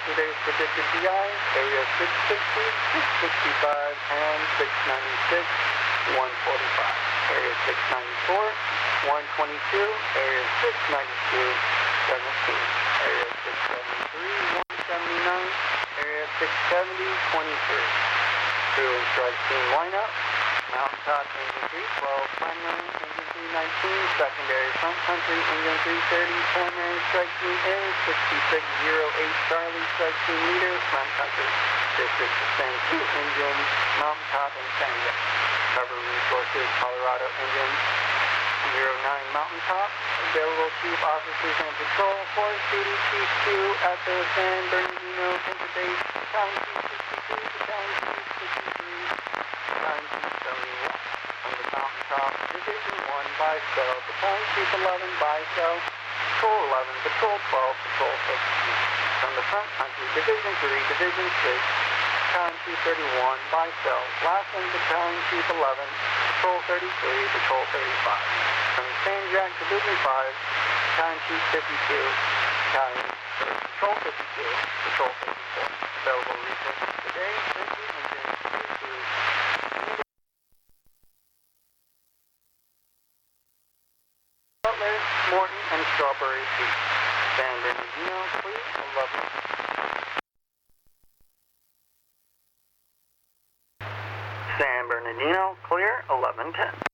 Today's predicted DIs, area 660, 665, and 696, 145. Area 694, 122, area 692, 17. Area 673, 179, area 670, 23. Crew and strike team lineup. Mountaintop engine 312, primary engine 319, secondary front country engine 330, primary strike team A 6608 Charlie, strike team leader, front country. District sustained 2 engines, Mountaintop and Sanga. Cover resources, Colorado engine 09 Mountaintop. Available chief officers and patrol, Forest Duty Chief 2 at the San Bernardino Interbase, Battalion Chief 62, Battalion Chief 63, Battalion Chief 71. From the Mountaintop, Division 1 by cell, Battalion Chief 11 by cell, Patrol 11, Patrol 12, Patrol 15. From the Front Country, Division 3, Division 6, Battalion Chief 31 by cell, Lassen, Battalion Chief 11, Patrol 33, Patrol 35. From San Jack, Division 5, Battalion Chief 52, Patrol 52, Patrol 54. Available resources today, 50 engines, 2 crews, Butler, Morton, and Strawberry Peak. San Bernardino, clear, 11. San Bernardino, clear, 1110.